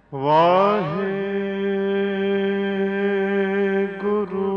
वाहे गुरु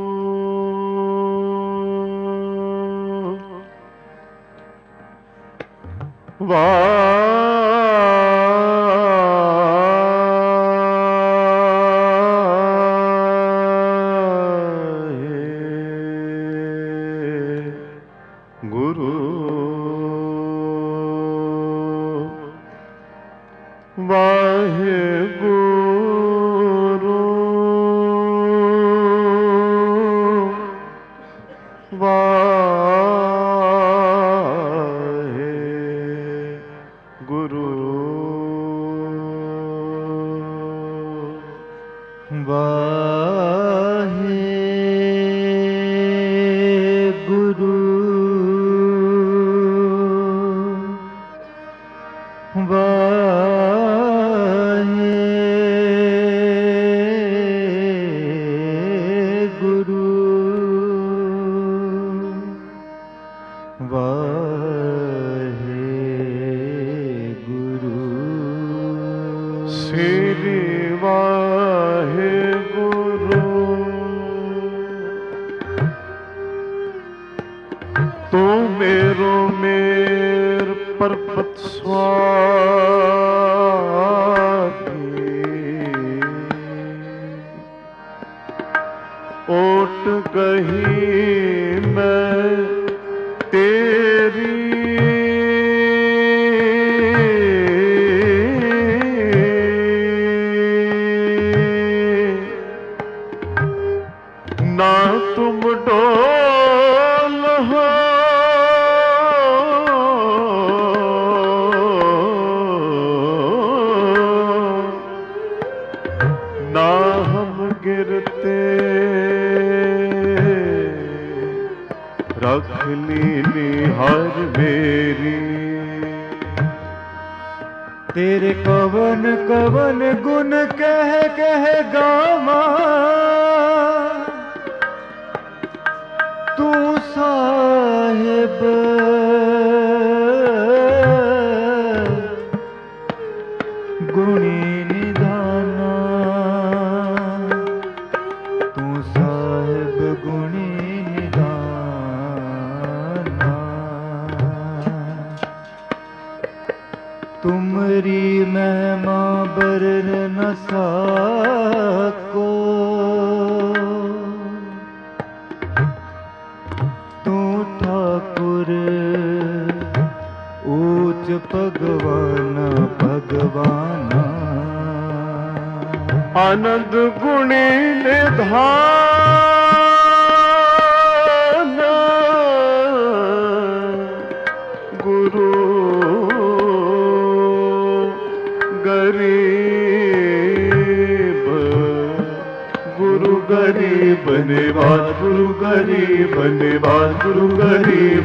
तेरे कवन कवन गुण कह कह गावा, तू साहिब गुणी निधाना, तू साहिब गुणी निधाना। तुमरी महिमा बरन न सको, तू ठाकुर ऊंच भगवाना भगवाना। आनंद गुणी निधान गुरु गरीब, गुरु गरीब निवाज, गुरु गरीब निवाज, गुरु गरीब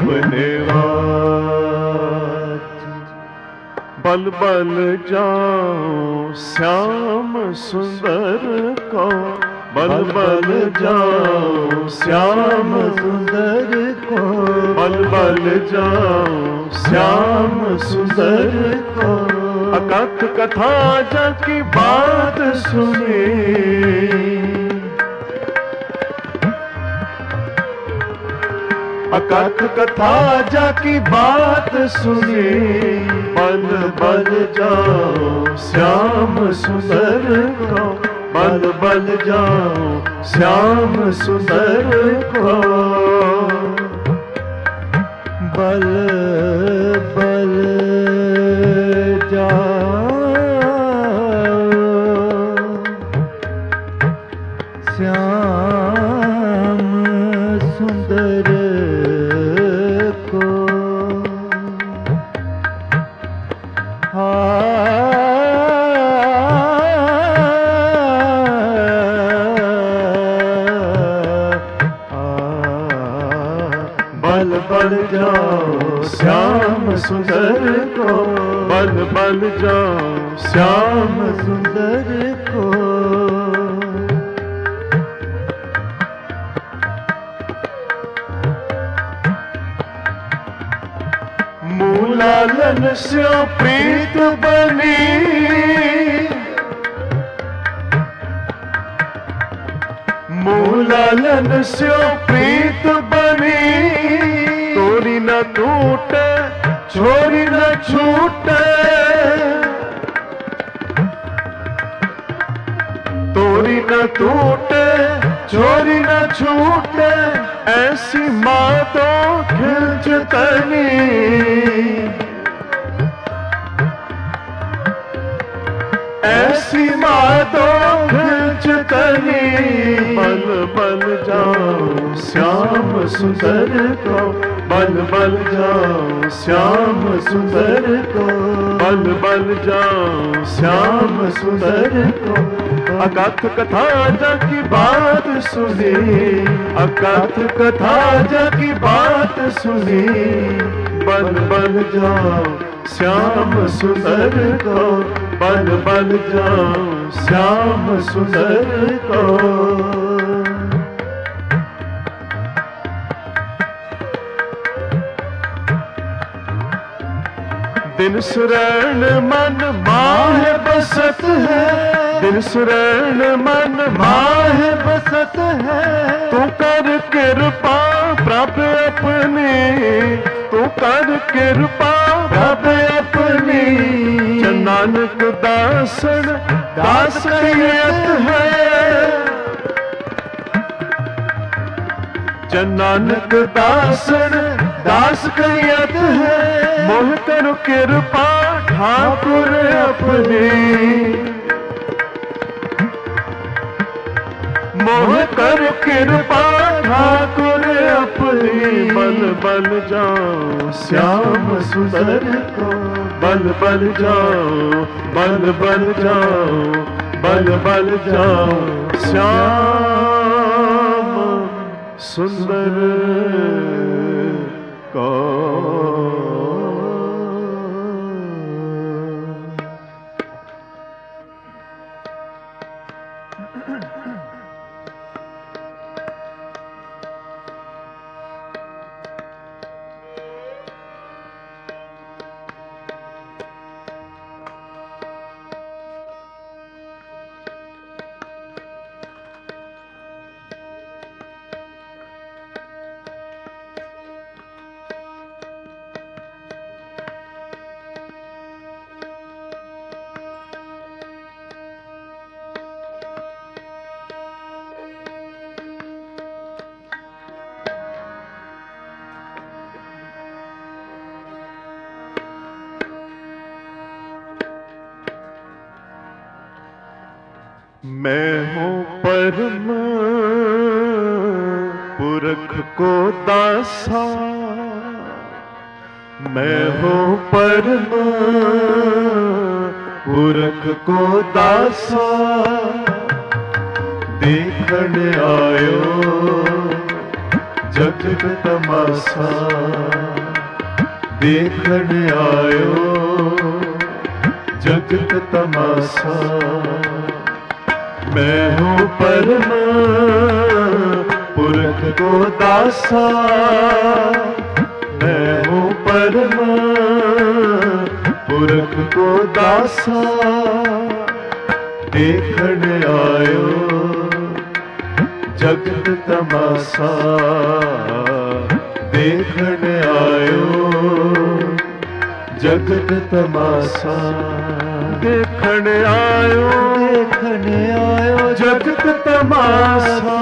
निवाज। बल बल जाऊं श्याम सुंदर को, बल बल जाऊं श्याम सुंदर को, बल बल जाऊं श्याम सुंदर को। अकथ कथा जाकी बात सुने, अकथ कथा जाकी बात सुने। बल बल जाओ श्याम सुंदर को, बल बल जाओ श्याम सुंदर को। बल बल श्याम सुंदर को। बल बल जाओ श्याम सुंदर को, बल बल जाओ श्याम सुंदर को। मूलालन से प्रीत बनी, मूलालन स्यो प्रीत बनी, तोरी न टूटे छोरी न छूटे, तोरी न टूटे छोरी न छूटे, ऐसी माँ तो खिलचतनी, ऐसी माँ तो खिलचतनी। बल बल जाओ श्याम सुंदर को, बल बल जाओ श्याम सुंदर को, बल बल जाओ श्याम सुंदर को। अकथ कथा जाकी बात सुनी, अकथ कथा जाकी बात सुनी, बल बल जाओ श्याम सुंदर को, बल बल जाओ श्याम सुंदर को। दिन सुरैन मन माह बसत है, दिन सुरैन मन माह बसत है, तू कर कृपा प्रभ अपनी, तू कर कृपा प्रभ अपनी। नानक दासन दास कहियत है, नानक दासन दास कहियत है, मोह कर कृपा ठाकुर अपनी, मोह कर कृपा ठाकुर अपनी। बल बल जाओ श्याम सुंदर को, बल बल जाओ, बल बल जाओ, बल बल जाओ श्याम सुंदर को। मैं हूँ परम पुरख को दासा, मैं हूँ परम पुरख को दासा, देखण आयो जगत तमाशा, देखण आयो जगत तमाशा। मैं हूँ परम पुरख को दासा, मैं हूँ परम पुरख को दासा, देखण आयो जगत तमाशा, देखण आयो जगत तमाशा। देखण आयो, देखण आयो जगत तमाशा,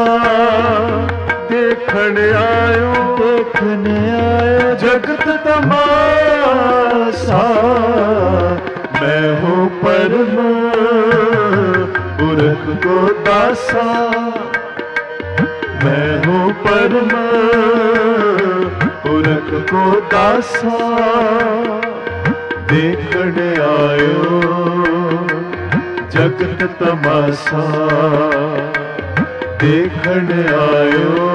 देखण आयो, देखण आयो जगत तमाशा। मैं हूँ परम पुरख को दासा, मैं हूँ परम पुरख को दासा, देखण आयो जगत तमाशा, देखण आयो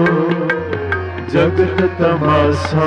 जगत तमाशा।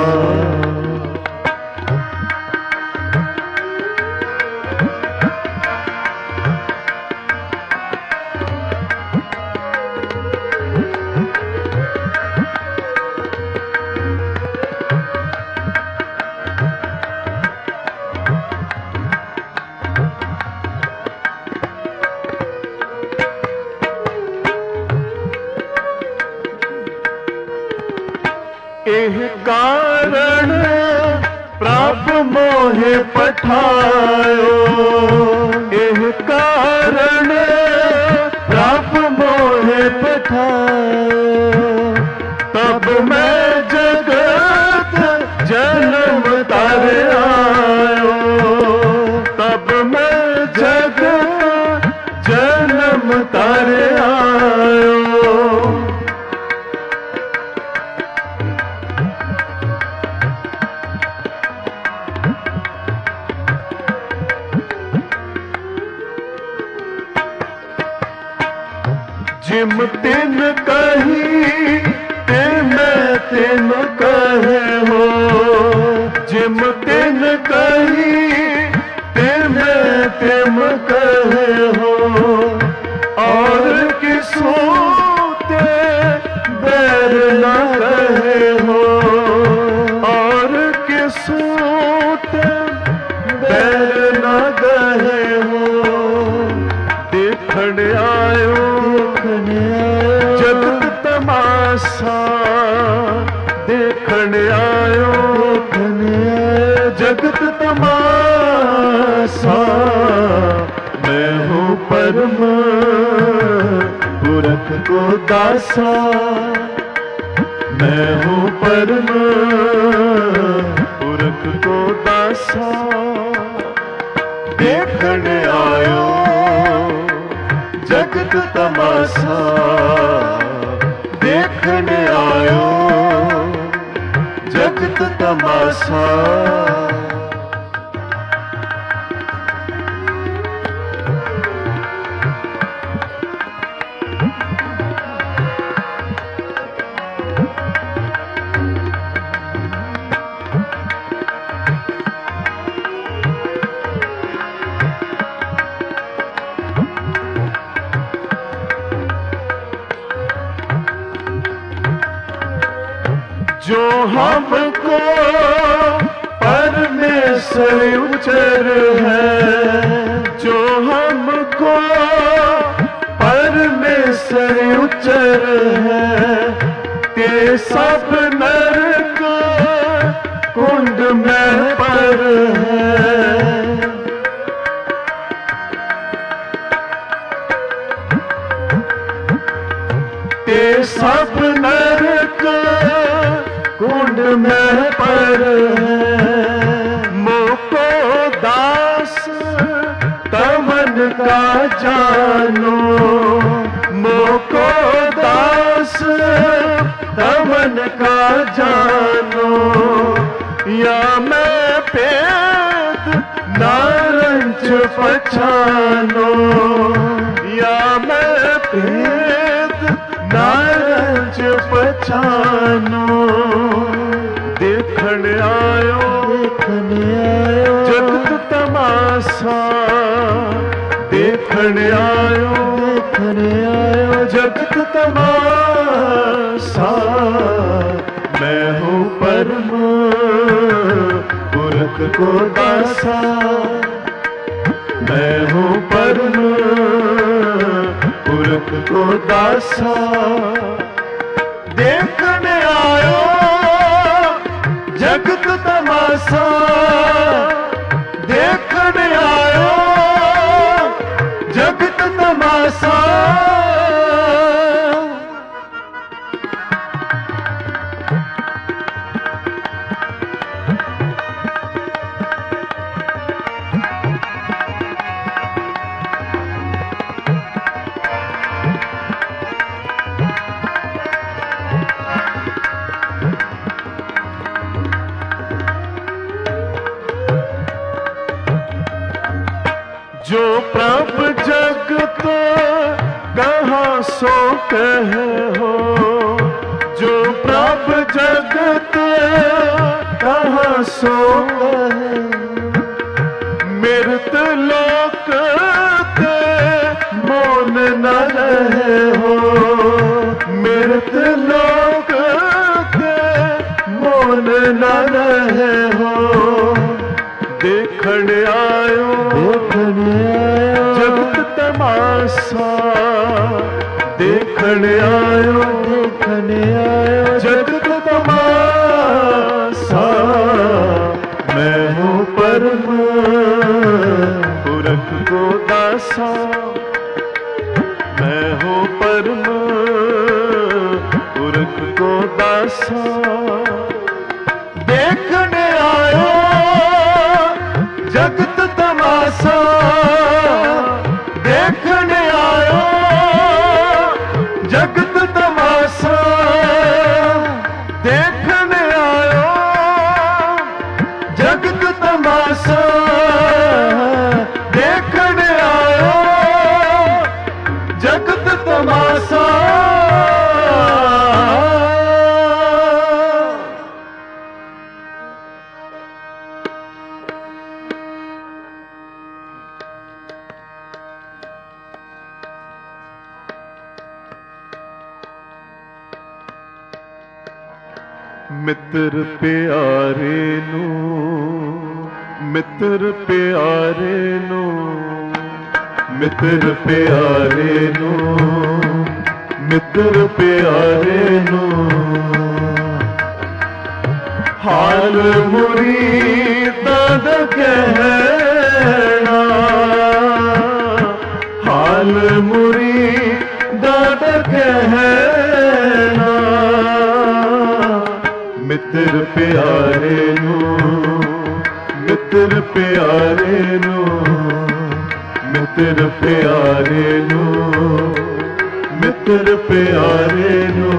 एह कारण प्रभु मोहे पठायो, एह कारण प्रभु मोहे पठायो। तब मैं जगत जन्म तारे आयो, तब मैं जगत जन्म तारे आयो। जिम तिन कही ते मैं तिन कहे हो, जिम तिन कही ते मैं तिम कहे हो। और किसो ते बैर न कहे हो, और किसो ते बैर न कहे हो। देखण आयो जगत तमाशा, देखण आयो जगत तमाशा। मैं हूँ परम पुरख को दासा, मैं हूँ परम पुरख को दासा। देखण आयो जगत तमाशा, देखण आयो जगत तमाशा। जो हमको परमेश्वर उचर है, जो हमको परमेश्वर उचर है। ते सब नरक कुंड में पर है, ते सब नरक कुंड में पर है। मोको दास तमन का जानो, मोको दास तमन का जानो। या मैं पेद नारंच पछानो, या मैं पेद नारंच पछानो। देखण आयो जगत तमाशा, देखण आयो जगत तमाशा। मैं हूँ परम पुरख को दासा, मैं हूँ परम पुरख को दासा। देखण आयो जगत तमाशा, देखण आयो जगत तमाशा। जो प्रभ जगत कहाँ सो कहे हो, जो प्रभ जगत कहाँ सो कहे। मृत लोक ते मौन न रहे हो, मृत लोक ते मौन न रहे हो। देखण आयो जगत तमाशा, देखण आयो जगत तमाशा। ਤਮਾਸਾ ਦੇਖਣ ਆਇਓ ਜਗਤ ਤਮਾਸਾ ਦੇਖਣ ਆਇਓ ਜਗਤ ਤਮਾਸਾ ਦੇਖਣ ਆਇਓ ਜਗਤ ਤਮਾਸਾ ਦੇਖਣ ਆਇਓ ਜਗਤ ਤਮਾਸਾ ਮਿੱਤਰ ਪਿਆਰੇ ਨੂੰ ਮਿੱਤਰ ਪਿਆਰੇ ਨੂੰ ਮਿੱਤਰ ਪਿਆਰੇ ਨੂੰ ਮਿੱਤਰ ਪਿਆਰੇ ਨੂੰ ਹਾਲ ਮੁਰੀਦਾਂ ਦਾ ਕਹਿਣਾ ਹਾਲ ਮੁਰੀਦਾਂ ਦਾ ਕਹਿਣਾ ਮਿੱਤਰ ਪਿਆਰੇ ਨੂੰ ਮਿੱਤਰ ਪਿਆਰੇ ਨੂੰ ਮਿੱਤਰ ਪਿਆਰੇ ਨੂੰ ਮਿੱਤਰ ਪਿਆਰੇ ਨੂੰ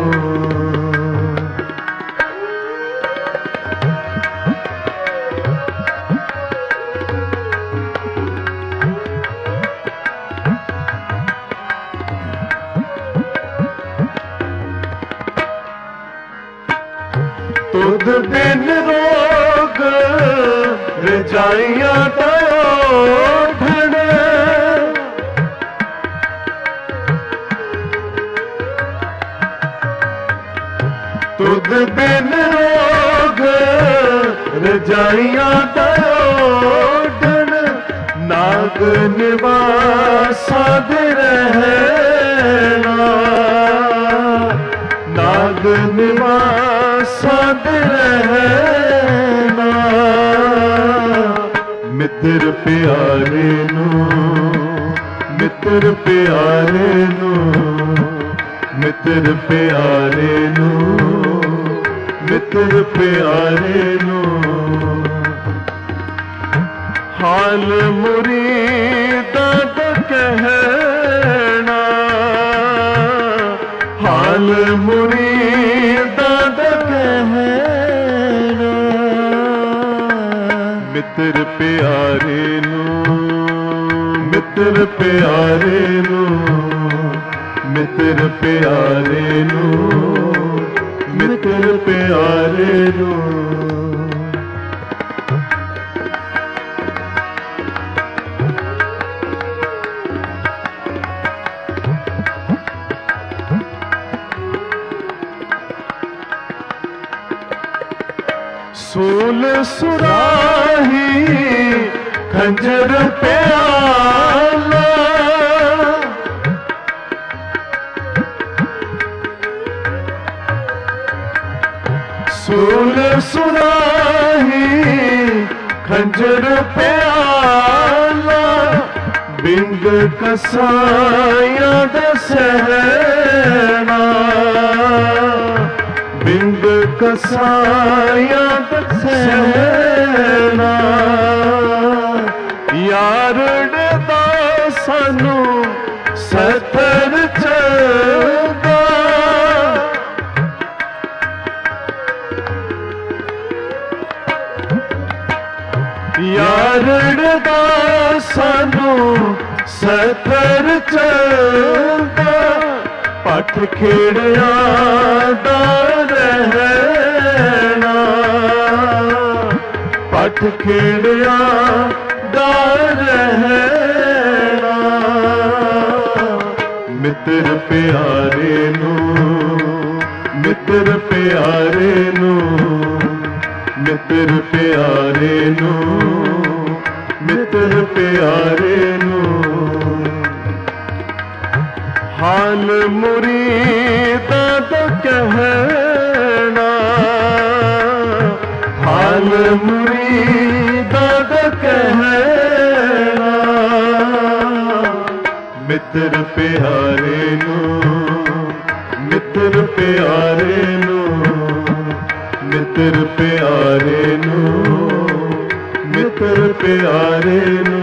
ਤੁਧ ਬਿਨ ਰੋਗ ਰਜਾਈਆਂ ਦਾ ਓਢਣ ਤੁਧ ਬਿਨ ਰੋਗ ਰਜਾਈਆਂ ਦਾ ਓਢਣ ਨਾਗ ਨਿਵਾਸਾਂ ਦੇ ਰਹਿਣਾ ਨਾਗ ਨਿਵਾਸਾਂ ਦੇ ਰਹਿਣਾ ਮਿੱਤਰ ਪਿਆਰੇ ਨੂੰ ਮਿੱਤਰ ਪਿਆਰੇ ਨੂੰ ਮਿੱਤਰ ਪਿਆਰੇ ਨੂੰ ਮਿੱਤਰ ਪਿਆਰੇ ਨੂੰ ਹਾਲ ਮੁਰੀਦਾਂ ਦਾ ਕਹਿਣਾ ਹਾਲ ਮੁਰੀਦਾਂ ਦਾ ਕਹਿਣਾ ਮਿੱਤਰ ਪਿਆਰੇ ਨੂੰ ਮਿੱਤਰ ਪਿਆਰੇ ਨੂੰ ਮਿੱਤਰ ਪਿਆਰੇ ਨੂੰ ਮਿੱਤਰ ਪਿਆਰੇ ਨੂੰ ਸੂਲ ਸੁਰਾਹੀ ਖੰਜਰ ਪਿਆਲਾ ਸੂਲ ਸੁਰਾਹੀ ਖੰਜਰ ਪਿਆਲਾ ਬਿੰਦ ਕਸਾਈਆਂ ਦਾ ਸਹਿਣਾ ਬਿੰਦ ਕਸਾਈਆਂ ਦਾ ਸਹਿਣਾ ਯਾਰੜੇ ਦਾ ਸਾਨੂੰ ਸਤਰ ਚਲਦਾ ਯਾਰੜੇ ਦਾ ਸਾਨੂੰ ਸਤਰ ਚਲਦਾ ਪੱਠ ਖੇੜਿਆਂ ਦਾ ਰਹਿਣਾ ਪੱਠ ਖੇੜਿਆਂ ਦਾ ਰਹਿਣਾ ਮਿੱਤਰ ਪਿਆਰੇ ਨੂੰ ਮਿੱਤਰ ਪਿਆਰੇ ਨੂੰ ਮਿੱਤਰ ਪਿਆਰੇ ਨੂੰ ਮਿੱਤਰ ਪਿਆਰੇ ਨੂੰ ਹਾਲ ਮੁਰੀਦਾਂ ਦਾ ਕਹਿਣਾ ਹਾਲ ਮੁਰੀਦਾਂ ਦਾ ਕਹਿਣਾ ਮਿੱਤਰ ਪਿਆਰੇ ਨੂੰ ਮਿੱਤਰ ਪਿਆਰੇ ਨੂੰ मित्र प्यारे नो, मित्र प्यारे नो।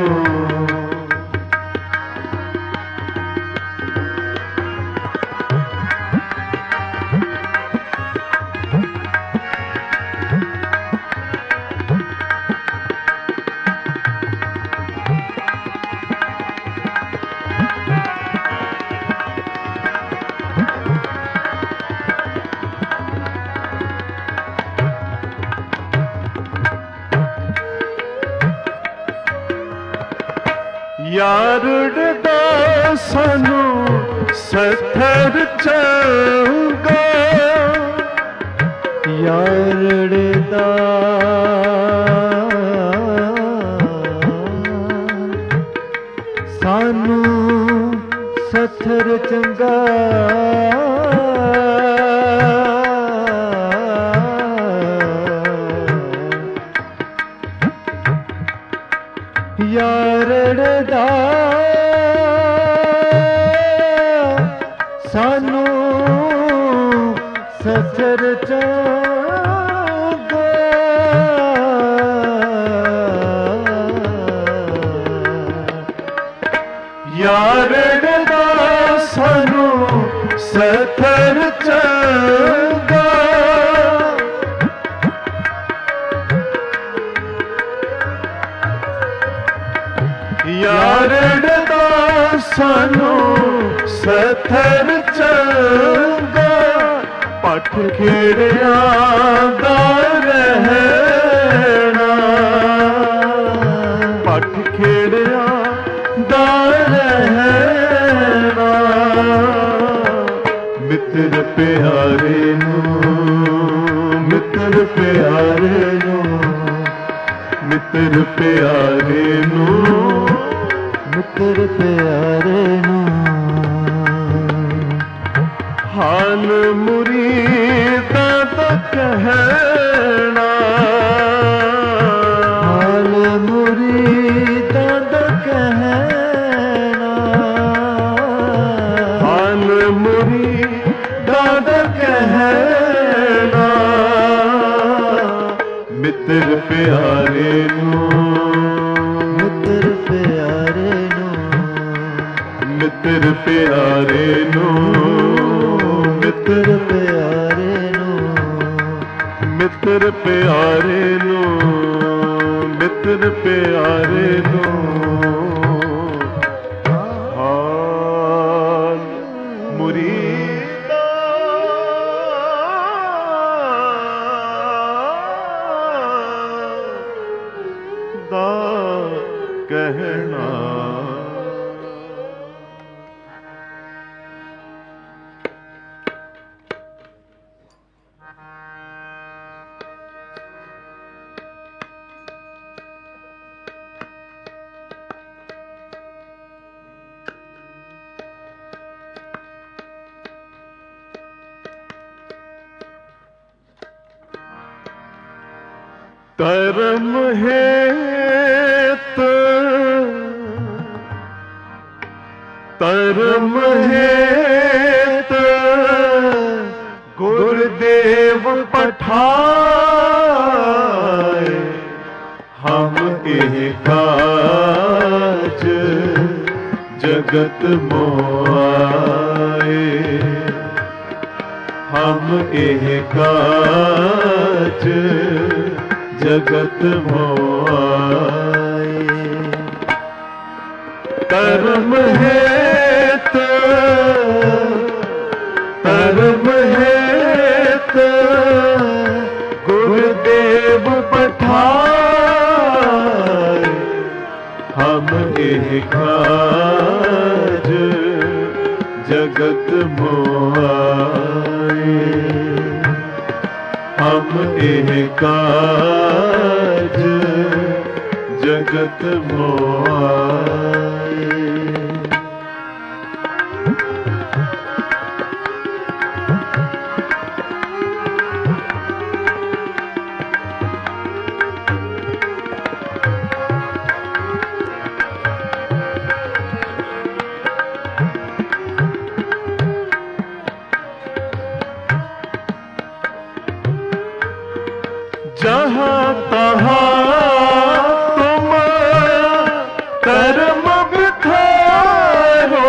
यारुड़दा सानू सथर चंगा, यारुड़दा सानू सथर चंगा, यारड़दा सानू सचर चंगा, यारड़दा सानू सथर चंगा। यारड़दा सानू सथर चंगा, पट खेड़िया दा रहना, पट खेड़िया दा रहना। मित्र प्यारे नो, मित्र प्यारे नो, मित्र प्यारे नो, मित्र प्यारे नो। हाल मुरीदा दा कहना, हाल मुरीदा दा कहना, हाल मुरीदा दा कहना। मित्र प्यारे नो, मित्र प्यारे नो, मित्र प्यारे नो, मित्र प्यारे नो, मित्र प्यारे नो, मित्र प्यारे नो। हाल मुरीदा दा कहना। धर्म हेत, धर्म हेत गुरुदेव पठाए, हम एह काज जगत मोआए, हम एह काज जगत मोआए। कर्म हेत, कर्म हेत गुरुदेव पठाए, हम एह काज जगत मोआए, हम एह काज जगत मोआए। जहाँ तहाँ तुम कर्म बिखारो,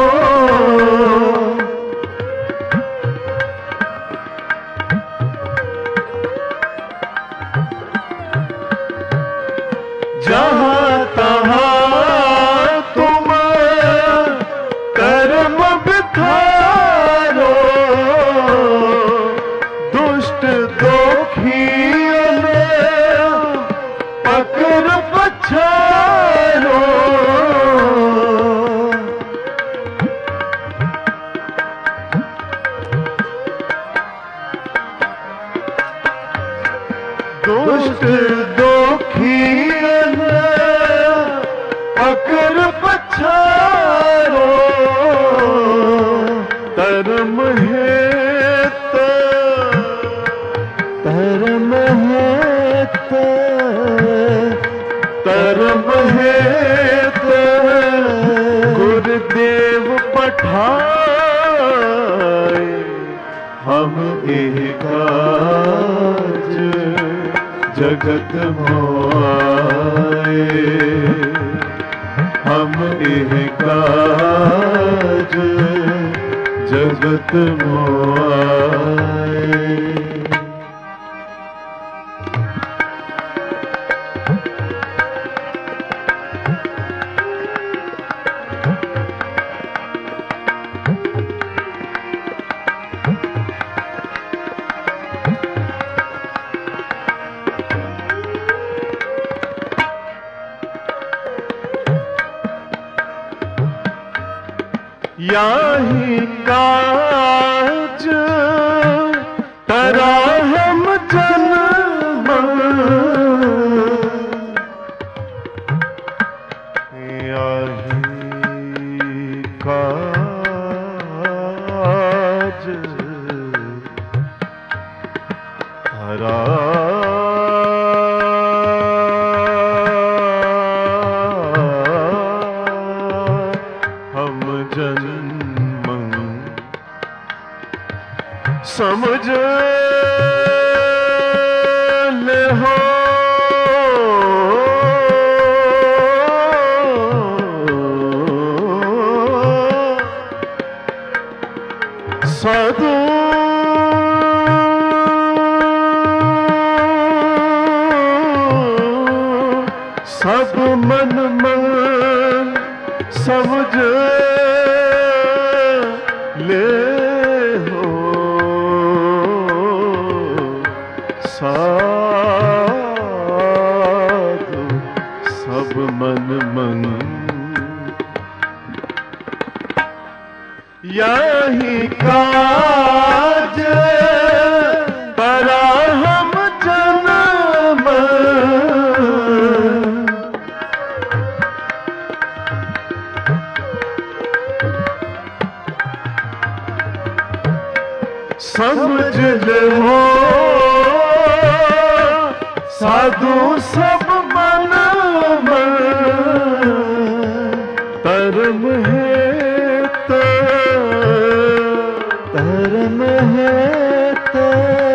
जहाँ तहाँ तुम कर्म बिखारो, दुष्ट दोखियों ने पकड़ पछारो, दुष्ट दोखियों ने पकड़ पछारो, धर्म है तो धर्म है तो धर्म है तो गुरुदेव पठाए, हम एक काज जगत मोआए, हम एक काज जगत मोआए। याही काज तरा हम जन्म, याही काज तरा समझ ले हो साधु सब मन मन समझ ले साधु सब मन मन, यही काज तरा हम जन्म, समझ लो साधु सब मन मन, धर्म है तो धर्म है तो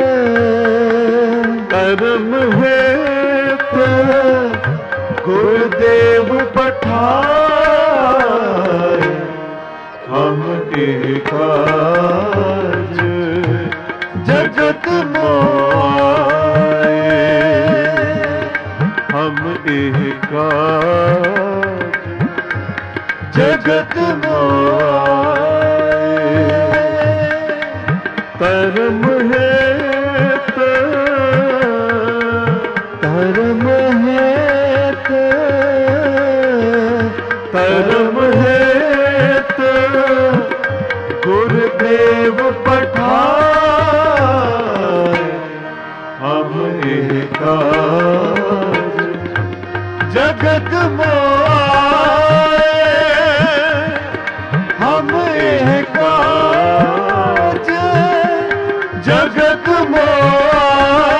धर्म है तो गुरुदेव पठाए, हम एक काज जगत मोआए, हम एक काज जगत मोआए, धर्म है तो धर्म है तो धर्म है तो गुरुदेव पठाए, हम एक काज जगत मोआए, हम एक काज जगत मोआए।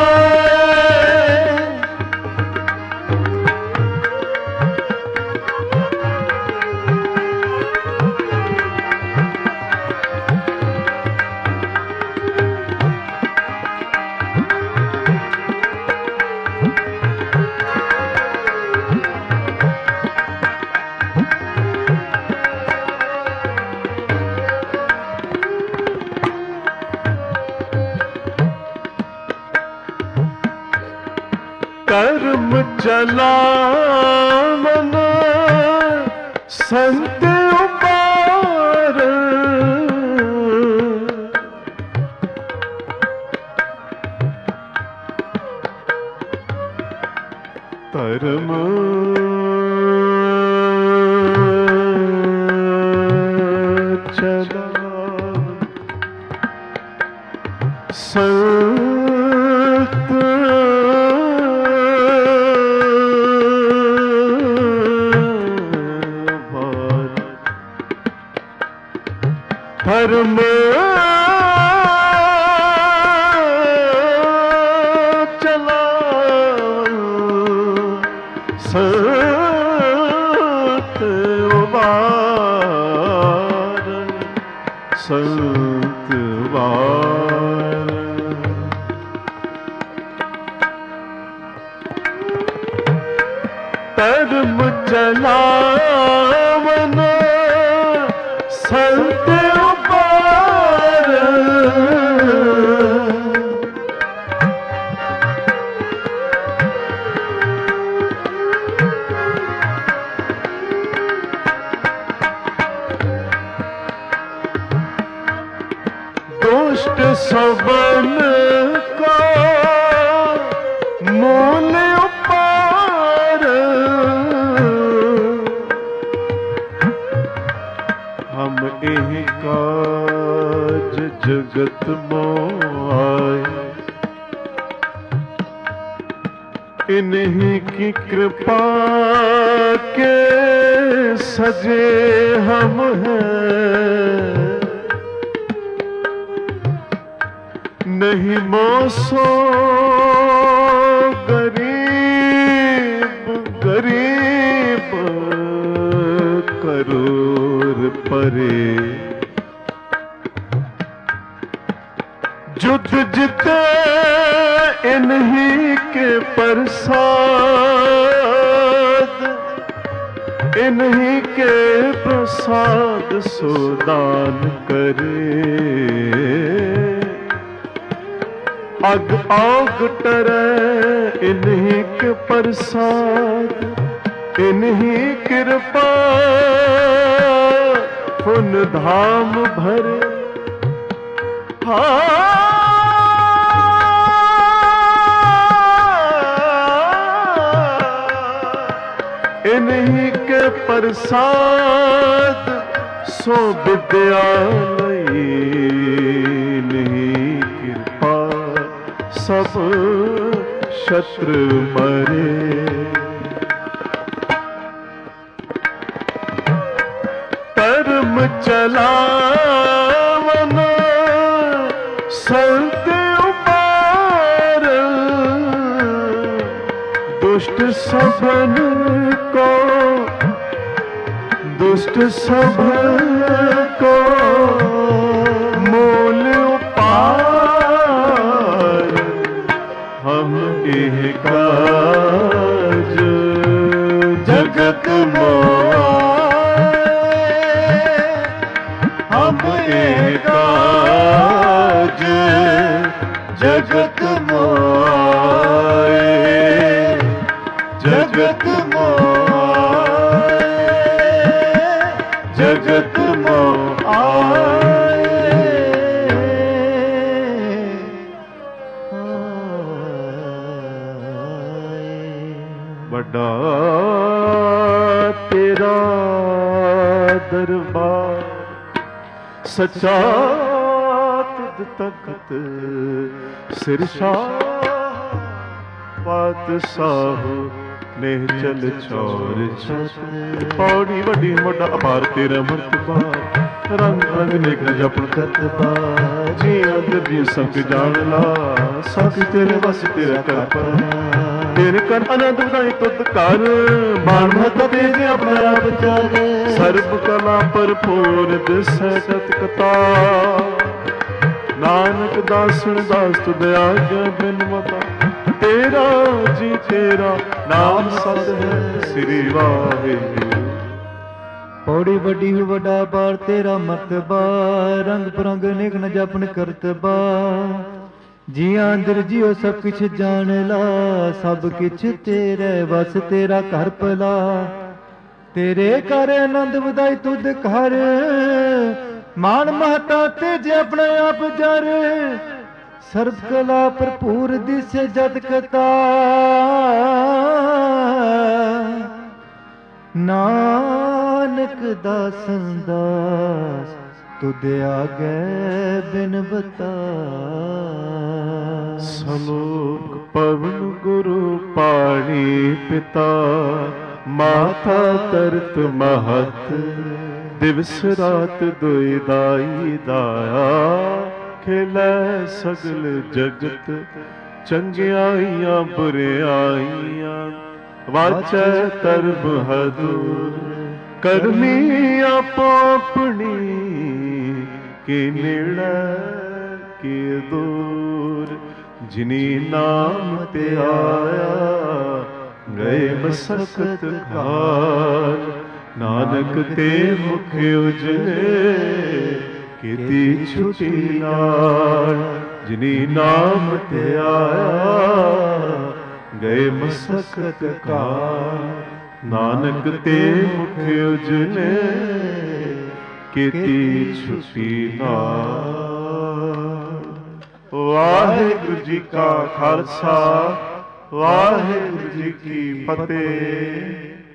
कर्म चलावन संत उबार धर्म चला संत धर्म चला संत उबार संत उबार धर्म चलावन संत उबार दुष्ट सबन का मूल उपार हम एहि काज जगत मोआए इन्हीं की कृपा के सजे हम हैं नहीं मोसो गरीब गरीब करोड़ परे जुद जिते इन्हीं के प्रसाद इन्हीं के प्रसाद सुदान करे अग आग टरे इन्हीं के प्रसाद इन्हीं कृपा पुन धाम भरे इन्हीं के प्रसाद सो विद्यालय नहीं कृपा सब शत्रु मरे कर्म चलावन संत उबार दुष्ट सबन को दुष्ट सबन को मूल उपार हम एह काज जगत मोआए हम एह काज जगत मोआए जगत मोआए जगत मोआए बड़ा तेरा दरबार सच्चा तुद तखत सिरशाह पातशाह ने चल चौर छत पौड़ी वड्डी मोटा अपार तेरा मर्तबा रंग रंग नेक जपन करतबा जी अंदर जी संग जान ला सख तेरे बस तेरा कर पर तेरे कर आनंद उदाई तुद कर बाण महत तेज अपना आप चाले सर्व कला पर पूर दिसै सत कथा नानक दासन दास तुद आज्ञा बिन मता तेरा जी तेरा नाम सत है श्री वाहिगुरु पौड़ी वड्डी हु वड्डा पार तेरा मर्तबा रंग परंग निक न जपन करतबा ਜੀਆਂ ਅੰਦਰ ਜਿਉ ਸਭ ਕਿਛ ਜਾਣ ਲਾ, ਸਭ ਕਿਛ ਤੇਰੇ ਵਸ ਤੇਰਾ ਘਰ ਭਲਾ। ਤੇਰੇ ਘਰ ਆਨੰਦ ਵਧਾਈ ਤੁਧ ਘਰ, ਮਾਨ ਮਹਤਾ ਤੇਜ ਆਪਣੇ ਆਪ ਜਰ। ਸਰਬ ਕਲਾ ਭਰਪੂਰ ਦਿਸੇ ਜਦ ਕਤਾ, ਨਾਨਕ ਦਾਸਨ ਦਾਸ ਤੁਧ ਆਗੇ ਬਿਨ ਬਤਾ। ਸਲੋਕ ਪਵਨ ਗੁਰੂ ਪਾਣੀ ਪਿਤਾ, ਮਾਤਾ ਤਰਤ ਮਹਤ। ਦਿਵਸ ਰਾਤ ਦੁਇ ਦਾਈ ਦਾਇਆ, ਖੇਲੇ ਸਗਲ ਜਗਤ। ਚੰਗਿਆਈਆਂ ਬੁਰਿਆਈਆਂ, ਵਾਚੈ ਤਰਬ ਹਦੂਰ। ਕਰਮੀ ਆਪੋ ਆਪਣੀ, ਕਿ ਨੇੜੇ ਕਿ ਦੂਰ। ਜਿਨੀ ਨਾਮ ਤੇ ਆਇਆ, ਗਏ ਮਸਕਤ ਘਾਰ। ਨਾਨਕ ਤੇ ਮੁਖ ਉਜਲੇ, ਕੀਤੀ ਛੁਟੀ ਨਾਲ। ਜਿਨੀ ਨਾਮ ਤੇ ਆਇਆ, ਗਏ ਮਸਕਤ ਘਾਰ। ਨਾਨਕ ਤੇ ਮੁਖ ਉਜਲੇ, ਕੀਤੀ ਛੁਟੀ ਨਾਲ। ਵਾਹਿਗੁਰੂ ਜੀ ਕਾ ਖਾਲਸਾ, ਵਾਹਿਗੁਰੂ ਜੀ ਕੀ ਫਤਿਹ।